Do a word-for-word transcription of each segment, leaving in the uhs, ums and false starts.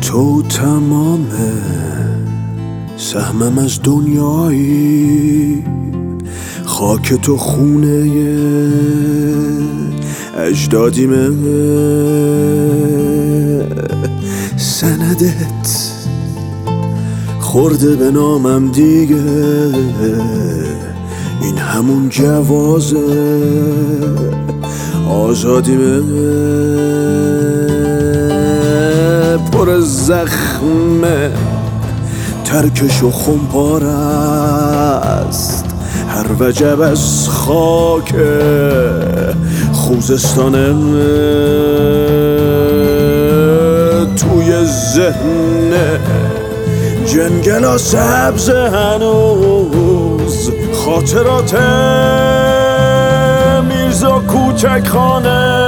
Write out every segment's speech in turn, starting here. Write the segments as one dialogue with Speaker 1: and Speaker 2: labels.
Speaker 1: تو تمام سهمم از دنیایی، خاک تو خونه اجدادیمه، سندت خورده به نامم دیگه، این همون جوازه آزادیمه، پر زخمه ترکش و خمپار است، هر وجب از خاک خوزستانه، توی ذهن جنگلا سبز هنوز خاطرات میرزا کوچک خانه.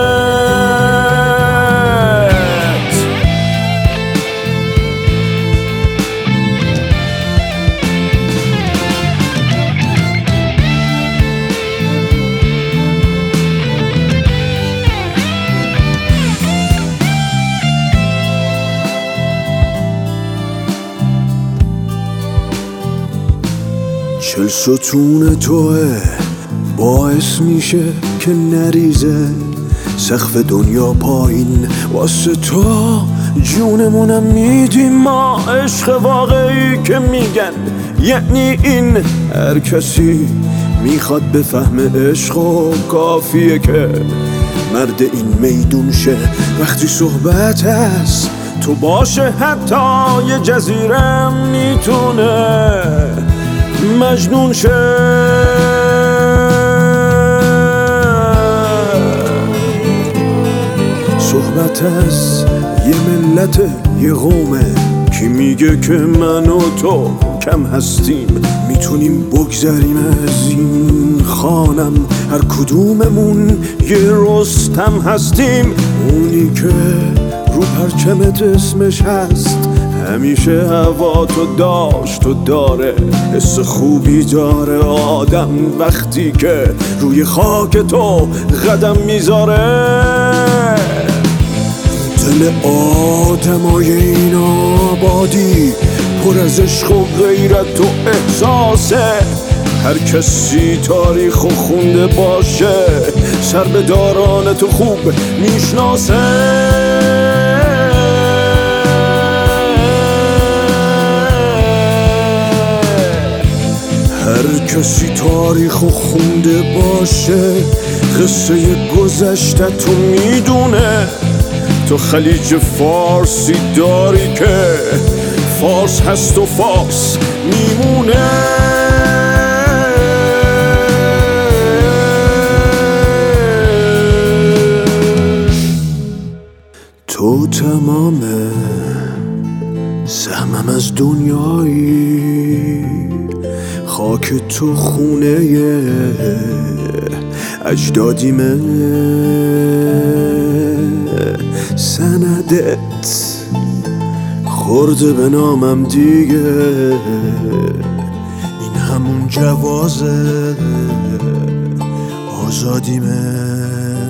Speaker 1: چل ستون توه باعث میشه که نریزه سقف دنیا پایین، واسه تو جونمونم میدیم ما، عشق واقعی که میگن یعنی این. هر کسی میخواد بفهم عشق و کافیه که مرد این میدون شه، وقتی صحبت هست تو باشه حتی یه جزیره میتونه مجنون شه. صحبت از یه ملت یه قومه، کی میگه که من و تو کم هستیم، میتونیم بگذریم از این خانم، هر کدوممون یه رستم هستیم. اونی که رو پرچمت اسمش هست همیشه هوا تو داشت و داره، حس خوبی داره آدم وقتی که روی خاک تو قدم میذاره. دل آدمای این آبادی پر از عشق و غیرت و احساسه، هر کسی تاریخ و خونده باشه سر به داران تو خوب میشناسه. هر کسی تاریخ و خونده باشه قصه گذشته تو میدونه، تو خلیج فارسی داری که فارس هست و فارس میمونه. تو تمام سهمم از دنیایی، خاک تو خونه اجدادیمه، سندت خورده به نامم دیگه، این همون جوازه آزادیمه.